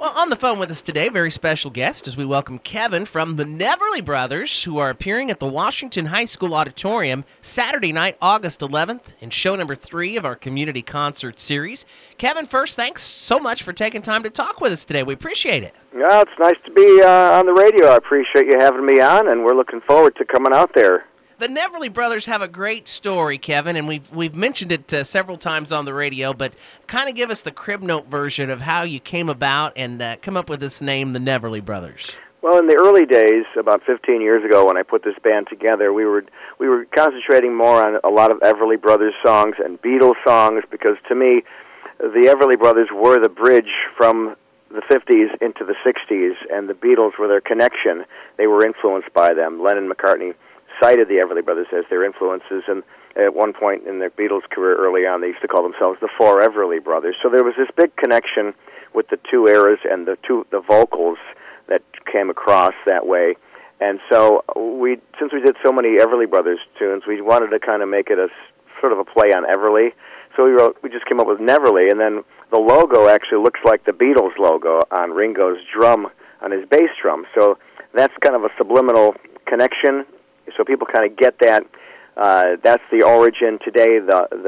Well, on the phone with us today, very special guest as we welcome Kevin from the Neverly Brothers, who are appearing at the Washington High School Auditorium Saturday night, August 11th, in show number 3 of our community concert series. Kevin, first, thanks so much for taking time to talk with us today. We appreciate it. Yeah, it's nice to be on the radio. I appreciate you having me on, and we're looking forward to coming out there. The Neverly Brothers have a great story, Kevin, and we've mentioned it several times on the radio, but kind of give us the Crib Note version of how you came about and come up with this name, the Neverly Brothers. Well, in the early days, about 15 years ago, when I put this band together, we were concentrating more on a lot of Everly Brothers songs and Beatles songs, because to me, the Everly Brothers were the bridge from the 50s into the 60s, and the Beatles were their connection. They were influenced by them. Lennon and McCartney cited the Everly Brothers as their influences, and at one point in their Beatles career early on, they used to call themselves the Four Everly Brothers. So there was this big connection with the two eras and the vocals that came across that way. And so since we did so many Everly Brothers tunes, we wanted to kind of make it a sort of a play on Everly. So we just came up with Neverly, and then the logo actually looks like the Beatles logo on Ringo's drum, on his bass drum. So that's kind of a subliminal connection. So people kind of get that. That's the origin. Today,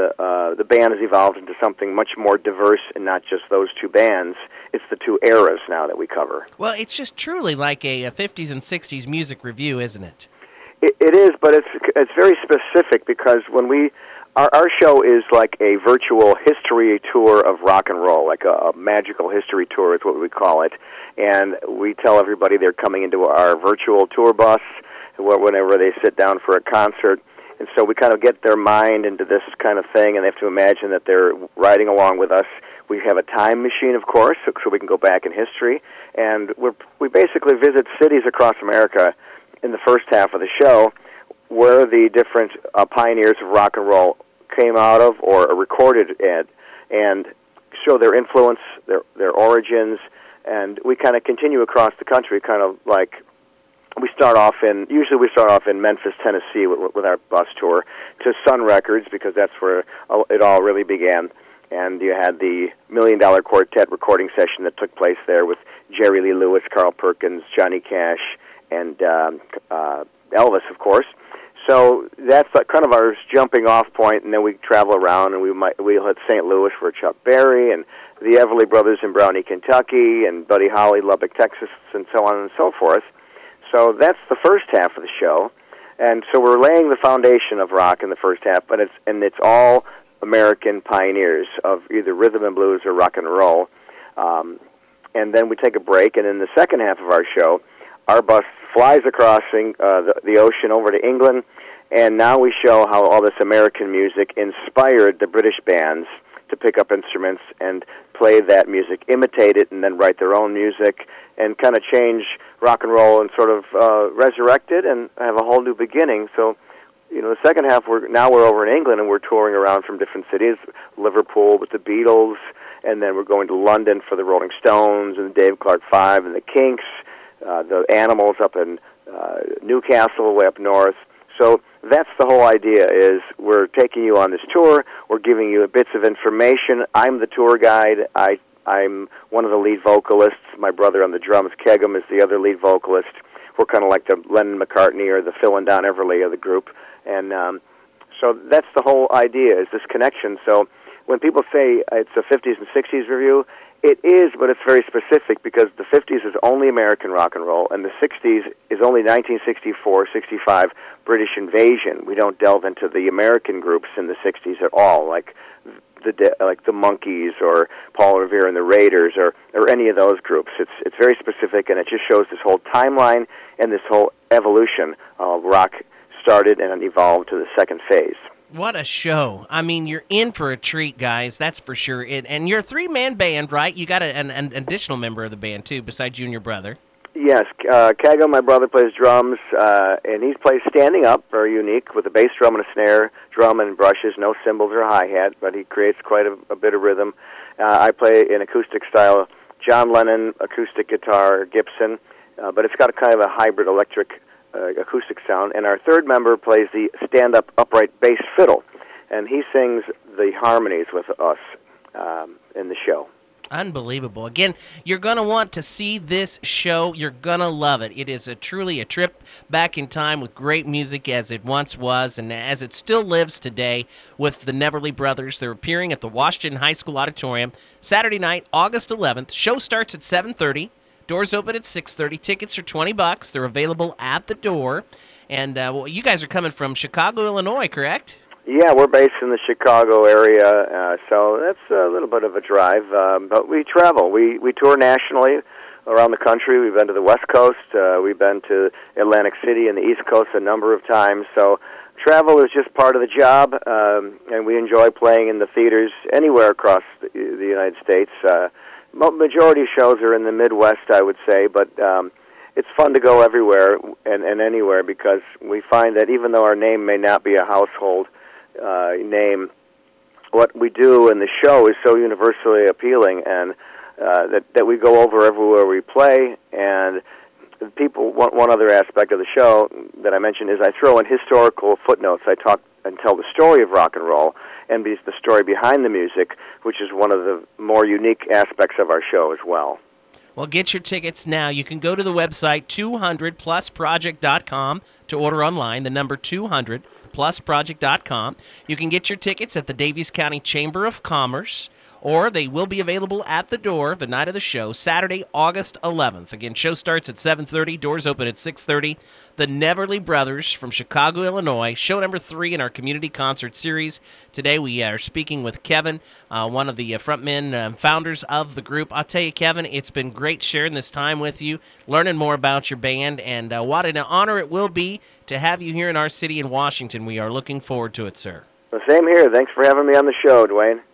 the band has evolved into something much more diverse, and not just those two bands. It's the two eras now that we cover. Well, it's just truly like a 50s and 60s music review, isn't it? It is, but it's very specific, because when our show is like a virtual history tour of rock and roll, like a magical history tour is what we call it. And we tell everybody they're coming into our virtual tour bus whenever they sit down for a concert. And so we kind of get their mind into this kind of thing, and they have to imagine that they're riding along with us. We have a time machine, of course, so we can go back in history. And we basically visit cities across America in the first half of the show where the different pioneers of rock and roll came out of or recorded at, and show their influence, their origins. And we kind of continue across the country, kind of like usually we start off in Memphis, Tennessee with our bus tour, to Sun Records, because that's where it all really began. And you had the $1 Million Quartet recording session that took place there with Jerry Lee Lewis, Carl Perkins, Johnny Cash, and Elvis, of course. So that's kind of our jumping off point, and then we travel around, and we'll hit St. Louis for Chuck Berry, and the Everly Brothers in Brownie, Kentucky, and Buddy Holly, Lubbock, Texas, and so on and so forth. So that's the first half of the show, and so we're laying the foundation of rock in the first half, but it's all American pioneers of either rhythm and blues or rock and roll. And then we take a break, and in the second half of our show, our bus flies across the ocean over to England, and now we show how all this American music inspired the British bands to pick up instruments and play that music, imitate it, and then write their own music, and kind of change rock and roll and sort of resurrect it and have a whole new beginning. So, the second half, we're over in England, and we're touring around from different cities, Liverpool with the Beatles, and then we're going to London for the Rolling Stones and the Dave Clark Five and the Kinks, the Animals up in Newcastle, way up north. So that's the whole idea, is we're taking you on this tour, we're giving you bits of information. I'm the tour guide. I'm one of the lead vocalists. My brother on the drums, Kegum, is the other lead vocalist. We're kind of like the Lennon McCartney or the Phil and Don Everly of the group. And so that's the whole idea, is this connection. So when people say it's a 50s and 60s review, it is, but it's very specific, because the 50s is only American rock and roll, and the 60s is only 1964, 65 British invasion. We don't delve into the American groups in the 60s at all, like the Monkees or Paul Revere and the Raiders or any of those groups. It's very specific, and it just shows this whole timeline and this whole evolution of rock started and evolved to the second phase. What a show. I mean, you're in for a treat, guys, that's for sure. And you're a three-man band, right? You got an additional member of the band, too, besides you and your brother. Yes, Kago, my brother, plays drums, and he plays standing up, very unique, with a bass drum and a snare drum and brushes, no cymbals or hi-hat, but he creates quite a bit of rhythm. I play in acoustic style, John Lennon, acoustic guitar, Gibson, but it's got a kind of a hybrid electric acoustic sound. And our third member plays the stand-up upright bass fiddle, and he sings the harmonies with us in the show. Unbelievable. Again, you're going to want to see this show. You're going to love it. It is truly a trip back in time with great music as it once was and as it still lives today with the Neverly Brothers. They're appearing at the Washington High School Auditorium Saturday night, August 11th. Show starts at 7:30. Doors open at 6:30. Tickets are $20. They're available at the door. And you guys are coming from Chicago, Illinois, correct? Yeah, we're based in the Chicago area, so that's a little bit of a drive. But we travel. We tour nationally around the country. We've been to the West Coast. We've been to Atlantic City and the East Coast a number of times. So travel is just part of the job, and we enjoy playing in the theaters anywhere across the United States. Majority of shows are in the Midwest, I would say, but it's fun to go everywhere and anywhere because we find that even though our name may not be a household name, what we do in the show is so universally appealing, and that we go over everywhere we play. And people, one other aspect of the show that I mentioned is I throw in historical footnotes. I talk and tell the story of rock and roll and the story behind the music, which is one of the more unique aspects of our show as well. Well, get your tickets now. You can go to the website 200plusproject.com to order online, the number 200plusproject.com. You can get your tickets at the Daviess County Chamber of Commerce, or they will be available at the door the night of the show, Saturday, August 11th. Again, show starts at 7:30, doors open at 6:30. The Neverly Brothers from Chicago, Illinois, show number 3 in our community concert series. Today we are speaking with Kevin, one of the frontmen, founders of the group. I'll tell you, Kevin, it's been great sharing this time with you, learning more about your band, and what an honor it will be to have you here in our city in Washington. We are looking forward to it, sir. The same here. Thanks for having me on the show, Dwayne.